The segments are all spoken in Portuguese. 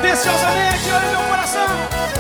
Silenciosamente, olha meu coração.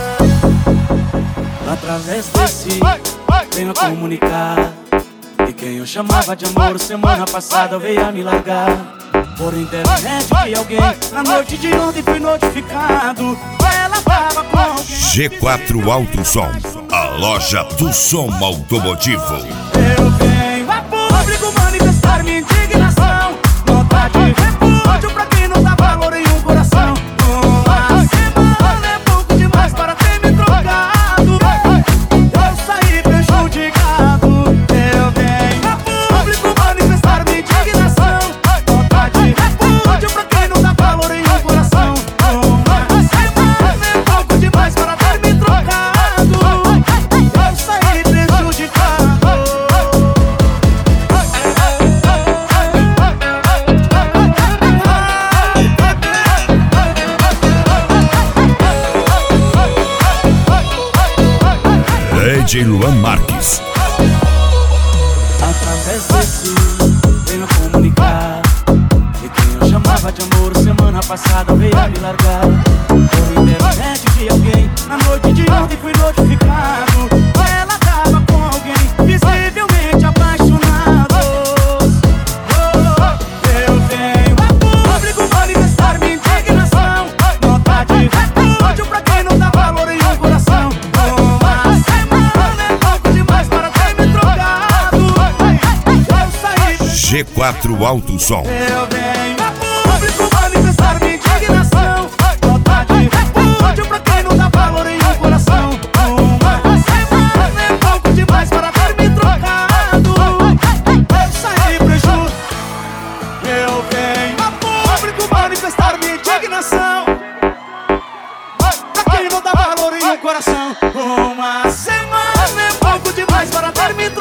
Através desse venho a comunicar que quem eu chamava de amor semana passada veio a me largar. Por internet de alguém, na noite de ontem fui notificado. Ela tava com alguém. G4 Alto Som, a loja do som automotivo. Eu venho a público manifestar minha indignação. Nota de repúdio pra quem não dá valor em um coração. Uma semana é pouco demais para ter me trocado. Eu saí prejudicado. Eu venho a público manifestar minha indignação. Nota de repúdio pra quem não dá valor em um coração. Uma semana é pouco demais para ter me trocado. Eu saí prejudicado. DJ Luan Marques. Através desse venho a comunicar que quem eu chamava de amor semana passada veio a me largar. Por internet de alguém, na noite de ontem fui notificado. Ela tava com alguém, visivelmente apaixonados. Eu venho a público manifestar minha indignação. Nota de repúdio pra quem não dá valor em um coração. Uma semana é pouco demais para ter me trocado. Eu saí G4 Alto Som. eu venho a público manifestar minha indignação. Nota de repúdio pra quem não dá valor em um coração. Uma semana é pouco demais para ter me trocado. Eu saí prejuízo. Eu venho a público manifestar minha indignação. Pra quem não dá valor em um coração. Uma semana é pouco demais para ter me trocado.